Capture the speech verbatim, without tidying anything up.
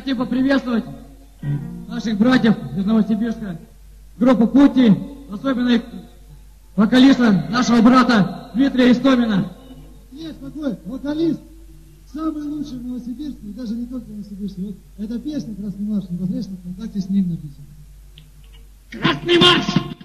хотим поприветствовать наших братьев из Новосибирска, группу Пути, особенно их вокалиста, нашего брата Дмитрия Истомина. Нет, какой вокалист, самый лучший в Новосибирске, и даже не только в Новосибирске. Вот эта песня «Красный марш» непосредственно в контакте с ним написана. Красный марш!